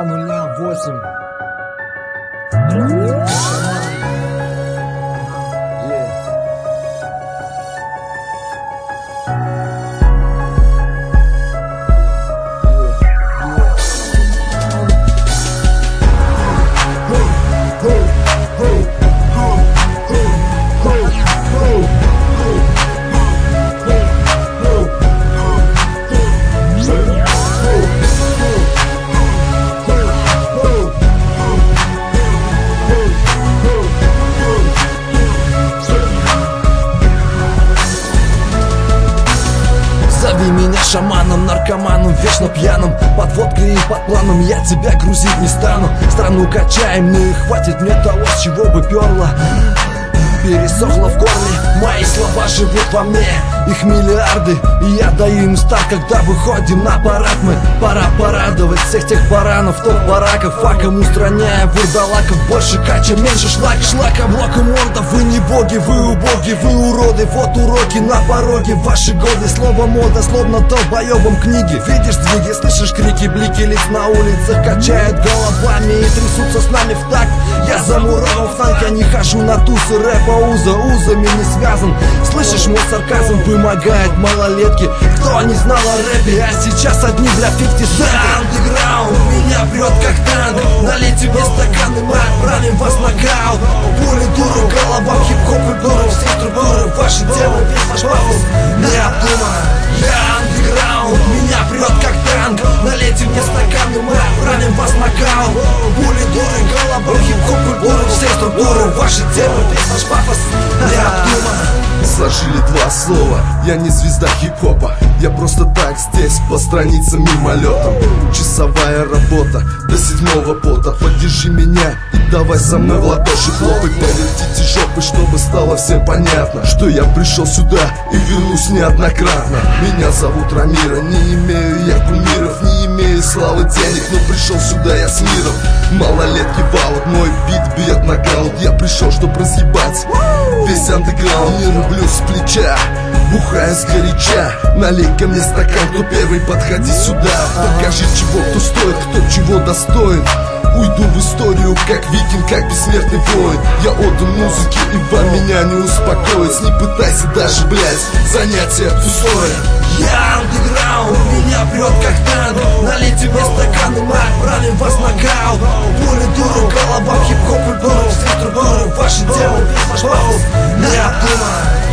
208. Зови меня шаманом, наркоманом, вечно пьяным, под водкой и под планом я тебя грузить не стану. Страну качаем, ну и хватит мне того, с чего бы перло. Пересохло в горле, мои слова живут во мне, их миллиарды, и я даю им старт, когда выходим на парад. Мы пора порадовать всех тех баранов, топ бараков, факом устраняя вурдалаков. Больше кача, меньше шлак, шлака, блока морда. Вы не боги, вы убоги, вы уроды. Вот уроки на пороге, ваши годы. Слово мода, словно долбоебом книги. Видишь сдвиги, слышишь крики, блики лиц на улицах, качают головами и трясутся с нами в такт. Я замурован в танк, я не хожу на тусы рэпа, узами не связан. Слышишь мой сарказм, вымогает малолетки. Кто не знал о рэпе, а сейчас одни бля 50 центов. Андеграунд меня прет как танк. Налейте мне стаканы, мы отправим вас на нокаут. Пули дуры, голова в хип-хоп культуры, все структуры, ваши темы, весь ваш пафос необдуманно. Я андеграунд, меня прет как танк. Налейте мне стаканы, мы отправим вас на нокаут. Пули дуры, голова в хип-хоп культуры, все структуры, ваши темы, весь ваш пафос необдуманно. Сложили два слова, я не звезда хип-хопа. Я просто так здесь, по страницам мимолетом. Часовая работа, до 7-го пота. Поддержи меня и давай со мной в ладоши хлопай. Повертите жопы, чтобы стало всем понятно, что я пришел сюда и вернусь неоднократно. Меня зовут Рамира, не имею я кумиров, не имею славы денег, но пришел сюда я с миром. Малолетки валут, мой бит бьет нокаут. Я пришел, чтоб разъебать весь андеграунд. Не рублю с плеча, бухая сгоряча. Налей-ка мне стакан, кто первый, подходи сюда. Покажи, чего кто стоит, кто чего достоин. Уйду в историю, как викинг, как бессмертный воин. Я отдан музыке, и вам меня не успокоить. Не пытайся даже, блять, занятие пустое. Я андеграунд, меня прет как танк. Налейте мне стаканы, мы отправим вас на нокаут. Пули дуры, голова в хип-хоп культуры, все структуры, ваши темы, весь ваш пафос необдуманно.